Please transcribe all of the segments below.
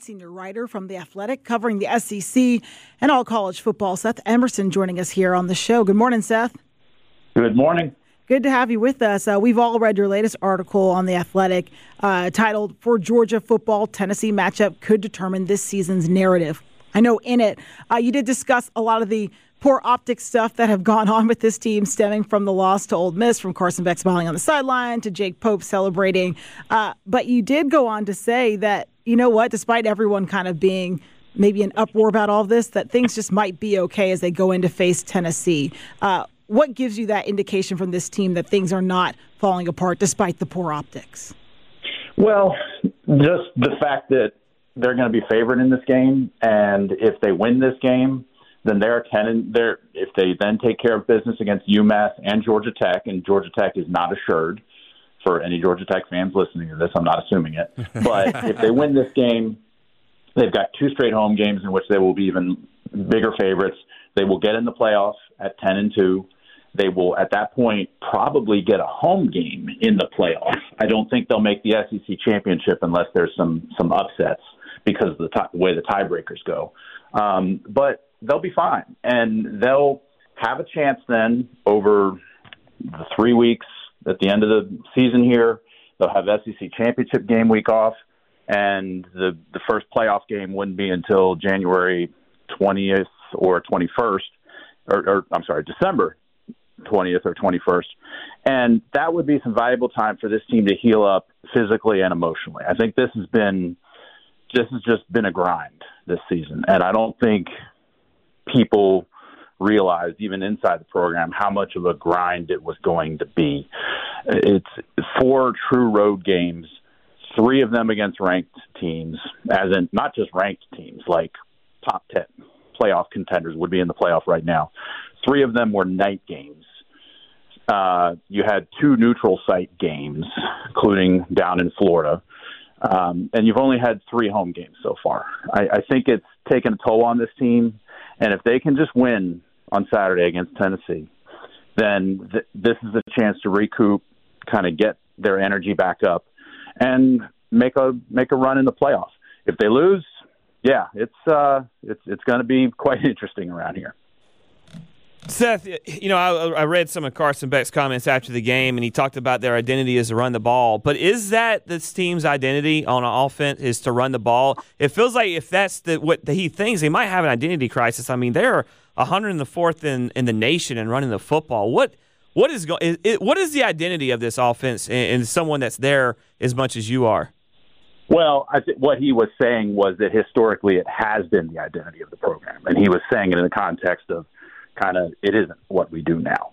Senior writer from The Athletic, covering the SEC and all college football. Seth Emerson joining us here on the show. Good morning, Seth. Good morning. Good to have you with us. We've all read your latest article on The Athletic titled, "For Georgia Football, Tennessee Matchup Could Determine This Season's Narrative." I know in it, you did discuss a lot of the poor optics stuff that have gone on with this team, stemming from the loss to Ole Miss, from Carson Beck smiling on the sideline to Jake Pope celebrating. But you did go on to say that, you know what, despite everyone kind of being maybe an uproar about all of this, that things just might be okay as they go in to face Tennessee. What gives you that indication from this team that things are not falling apart despite the poor optics? Well, just the fact that they're going to be favored in this game, and if they win this game, then they're 10 and if they then take care of business against UMass and Georgia Tech, and Georgia Tech is not assured for any Georgia Tech fans listening to this, I'm not assuming it. But if they win this game, they've got 2 straight home games in which they will be even bigger favorites. They will get in the playoffs at 10-2. They will, at that point, probably get a home game in the playoffs. I don't think they'll make the SEC championship unless there's some upsets because of the way the tiebreakers go. But they'll be fine, and they'll have a chance then over the 3 weeks at the end of the season here. They'll have SEC championship game week off, and the first playoff game wouldn't be until January 20th or 21st, or I'm sorry, December 20th or 21st. And that would be some valuable time for this team to heal up physically and emotionally. I think this has just been a grind this season, and I don't think people realized, even inside the program, how much of a grind it was going to be. It's 4 true road games, 3 of them against ranked teams, as in not just ranked teams, like top 10 playoff contenders would be in the playoff right now. 3 of them were night games. You had 2 neutral site games, including down in Florida. And you've only had 3 home games so far. I think it's taken a toll on this team. And if they can just win on Saturday against Tennessee, then this is a chance to recoup, kind of get their energy back up, and make a run in the playoffs. If they lose, yeah, it's going to be quite interesting around here. Seth, you know, I read some of Carson Beck's comments after the game, and he talked about their identity is to run the ball. But is that this team's identity on offense, is to run the ball? It feels like if that's what he thinks, they might have an identity crisis. I mean, they're 104th in the nation in running the football. What is the identity of this offense and someone that's there as much as you are? Well, I think what he was saying was that historically it has been the identity of the program, and he was saying it in the context of kind of it isn't what we do now.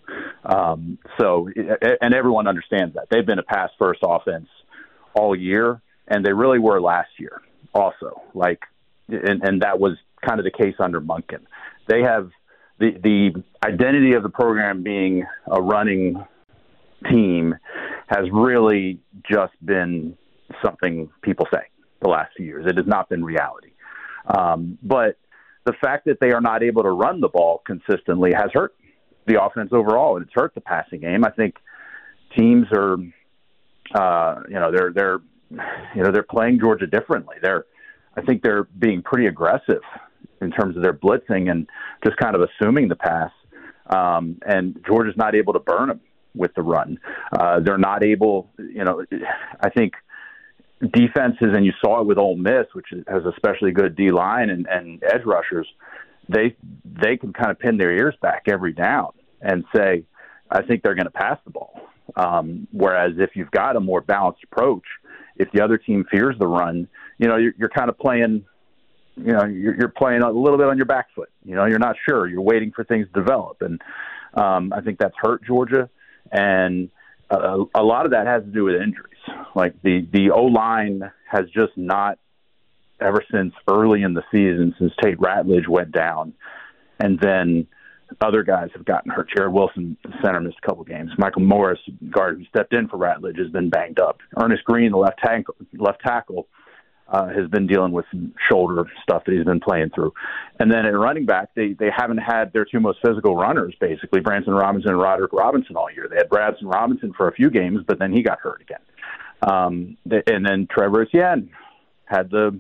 And everyone understands that. They've been a pass-first offense all year, and they really were last year also. And that was kind of the case under Monken. They have the identity of the program being a running team has really just been something people say the last few years. It has not been reality. But the fact that they are not able to run the ball consistently has hurt the offense overall, and it's hurt the passing game. I think teams are, they're playing Georgia differently. I think they're being pretty aggressive in terms of their blitzing and just kind of assuming the pass. And Georgia's not able to burn them with the run. They're not able, I think defenses, and you saw it with Ole Miss, which has especially good D-line and edge rushers, they can kind of pin their ears back every down and say, I think they're going to pass the ball. Whereas if you've got a more balanced approach, if the other team fears the run, you're kind of playing, you're playing a little bit on your back foot. You're not sure. You're waiting for things to develop. And I think that's hurt Georgia. And a lot of that has to do with injuries. Like the O-line has just not, ever since early in the season, since Tate Ratledge went down, and then other guys have gotten hurt. Jared Wilson, the center, missed a couple games. Michael Morris, guard who stepped in for Ratledge, has been banged up. Ernest Green, the left tackle, has been dealing with some shoulder stuff that he's been playing through. And then at running back, they haven't had their 2 most physical runners, basically, Branson Robinson and Roderick Robinson all year. They had Branson Robinson for a few games, but then he got hurt again. And then Trevor Etienne had the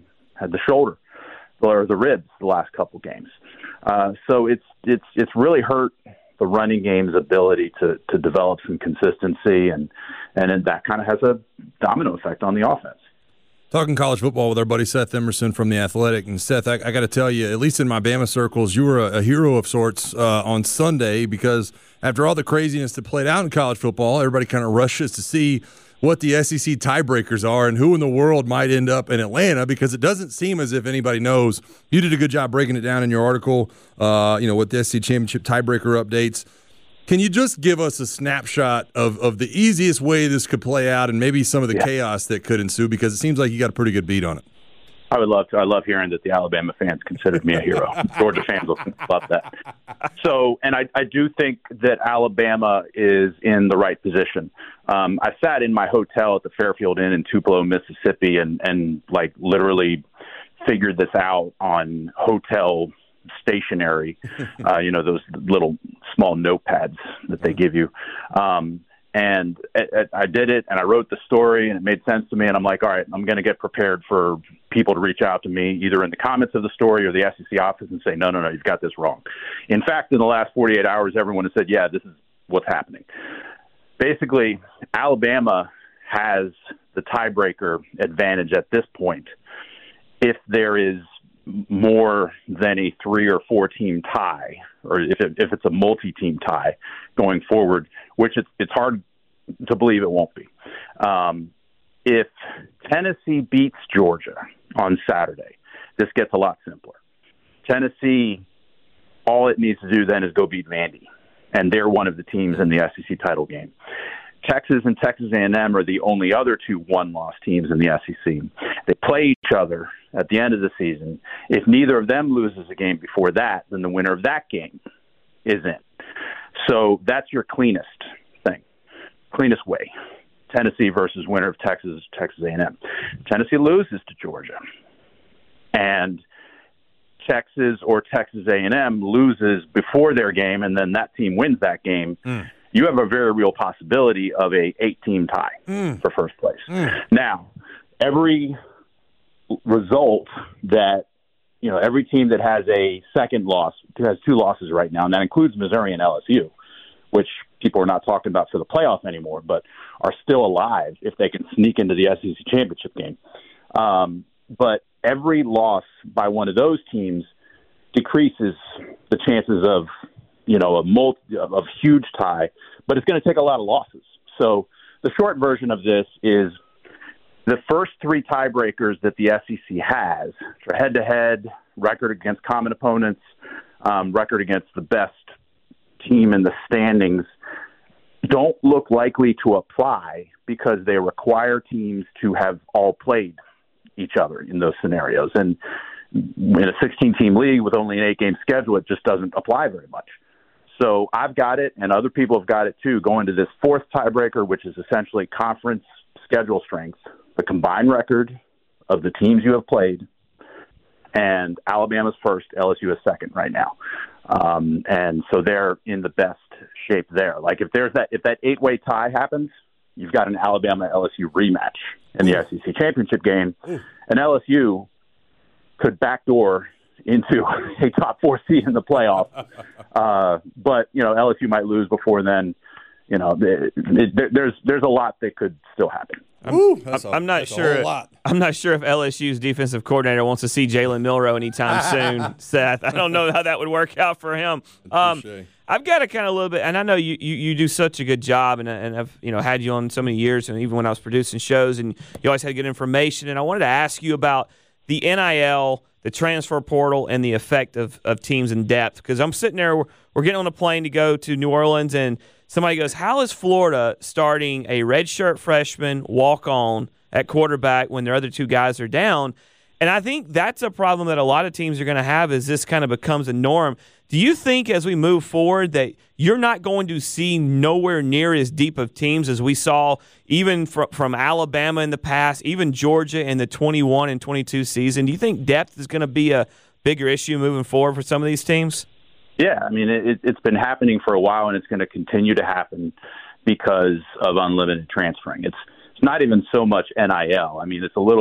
had the shoulder or the ribs the last couple games. So it's really hurt the running game's ability to develop some consistency, and that kind of has a domino effect on the offense. Talking college football with our buddy Seth Emerson from The Athletic. And Seth, I got to tell you, at least in my Bama circles, you were a hero of sorts on Sunday, because after all the craziness that played out in college football, everybody kind of rushes to see what the SEC tiebreakers are and who in the world might end up in Atlanta, because it doesn't seem as if anybody knows. You did a good job breaking it down in your article, with the SEC Championship tiebreaker updates. Can you just give us a snapshot of the easiest way this could play out and maybe some of the chaos that could ensue? Because it seems like you got a pretty good beat on it. I would love to. I love hearing that the Alabama fans considered me a hero. Georgia fans will love that. So, and I do think that Alabama is in the right position. I sat in my hotel at the Fairfield Inn in Tupelo, Mississippi, and like literally figured this out on hotel stationery, those little small notepads that they give you. And I did it, and I wrote the story, and it made sense to me. And I'm like, all right, I'm going to get prepared for people to reach out to me, either in the comments of the story or the SEC office, and say, no, you've got this wrong. In fact, in the last 48 hours, everyone has said, yeah, this is what's happening. Basically, Alabama has the tiebreaker advantage at this point if there is more than a 3 or 4 team tie, or if it's a multi-team tie going forward, which it's hard to believe it won't be. If Tennessee beats Georgia on Saturday, this gets a lot simpler. Tennessee, all it needs to do then is go beat Vandy, and they're one of the teams in the SEC title game. Texas and Texas A&M are the only other 2 one-loss teams in the SEC. They play each other at the end of the season. If neither of them loses a game before that, then the winner of that game is in. So that's your cleanest way. Tennessee versus winner of Texas A&M. Tennessee loses to Georgia, and Texas or Texas A&M loses before their game, and then that team wins that game. You have a very real possibility of a 8-team tie for first place. Now, every result that, every team that has a second loss has 2 losses right now, and that includes Missouri and LSU, which people are not talking about for the playoff anymore, but are still alive if they can sneak into the SEC championship game. But every loss by one of those teams decreases the chances of a huge tie, but it's going to take a lot of losses. So the short version of this is the first 3 tiebreakers that the SEC has for head-to-head, record against common opponents, record against the best team in the standings, don't look likely to apply because they require teams to have all played each other in those scenarios. And in a 16-team league with only an 8-game schedule, it just doesn't apply very much. So I've got it, and other people have got it too, going to this 4th tiebreaker, which is essentially conference schedule strength, the combined record of the teams you have played, and Alabama's first, LSU is second right now. And so they're in the best shape there. Like if that 8-way tie happens, you've got an Alabama-LSU rematch in the SEC championship game, and LSU could backdoor into a top 4 seed in the playoff. But LSU might lose before then. There's a lot that could still happen. I'm not sure if LSU's defensive coordinator wants to see Jalen Milroe anytime soon, Seth. I don't know how that would work out for him. I've got a kind of a little bit, and I know you do such a good job, and I've had you on so many years, and even when I was producing shows, and you always had good information. And I wanted to ask you about the NIL, the transfer portal, and the effect of teams in depth. Because I'm sitting there, we're getting on a plane to go to New Orleans, and somebody goes, how is Florida starting a redshirt freshman walk-on at quarterback when their other 2 guys are down? And I think that's a problem that a lot of teams are going to have as this kind of becomes a norm. Do you think as we move forward that you're not going to see nowhere near as deep of teams as we saw even from Alabama in the past, even Georgia in the 21 and 22 season? Do you think depth is going to be a bigger issue moving forward for some of these teams? Yeah, I mean, it's been happening for a while, and it's going to continue to happen because of unlimited transferring. It's not even so much NIL. I mean, it's a little bit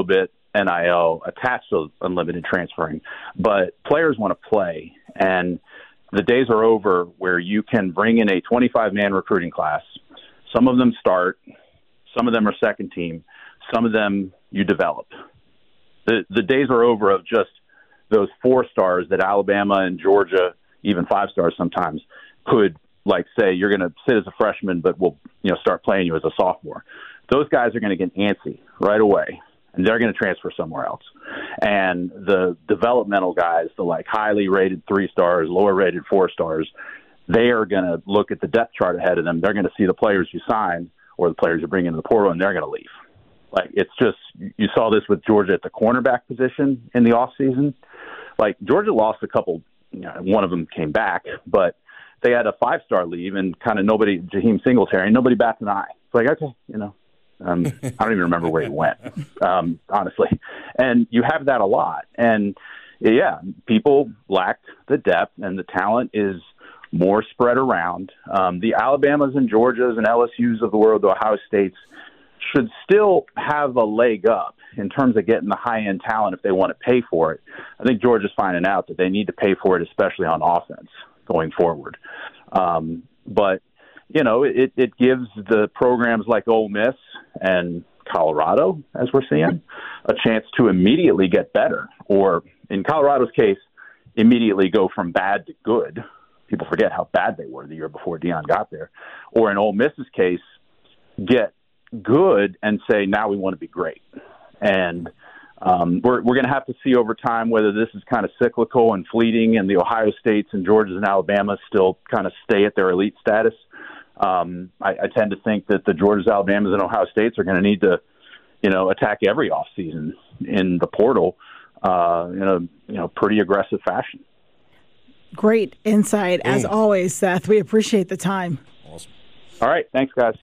NIL attached to unlimited transferring, but players want to play, and the days are over where you can bring in a 25-man recruiting class. Some of them start, some of them are second team, some of them you develop. The days are over of just those 4 stars that Alabama and Georgia, even 5 stars sometimes, could like say you're going to sit as a freshman, but we'll start playing you as a sophomore. Those guys are going to get antsy right away, and they're going to transfer somewhere else. And the developmental guys, the like highly rated 3 stars, lower rated 4 stars, they are going to look at the depth chart ahead of them. They're going to see the players you sign or the players you bring into the portal, and they're going to leave. Like, it's just, you saw this with Georgia at the cornerback position in the offseason. Like, Georgia lost a couple, one of them came back, but they had a 5-star leave and kind of nobody, Jaheim Singletary, nobody bats an eye. It's like, okay, I don't even remember where he went, honestly. And you have that a lot. And, yeah, people lack the depth, and the talent is more spread around. The Alabamas and Georgias and LSUs of the world, the Ohio States, should still have a leg up in terms of getting the high-end talent if they want to pay for it. I think Georgia's finding out that they need to pay for it, especially on offense going forward. But, it gives the programs like Ole Miss and Colorado, as we're seeing, a chance to immediately get better, or in Colorado's case, immediately go from bad to good. People forget how bad they were the year before Deion got there. Or in Ole Miss's case, get good and say, now we want to be great. And we're going to have to see over time whether this is kind of cyclical and fleeting, and the Ohio States and Georgias and Alabama still kind of stay at their elite status. I tend to think that the Georgias, Alabamas, and Ohio States are going to need to, attack every offseason in the portal in a pretty aggressive fashion. Great insight, as always, Seth. We appreciate the time. Awesome. All right. Thanks, guys.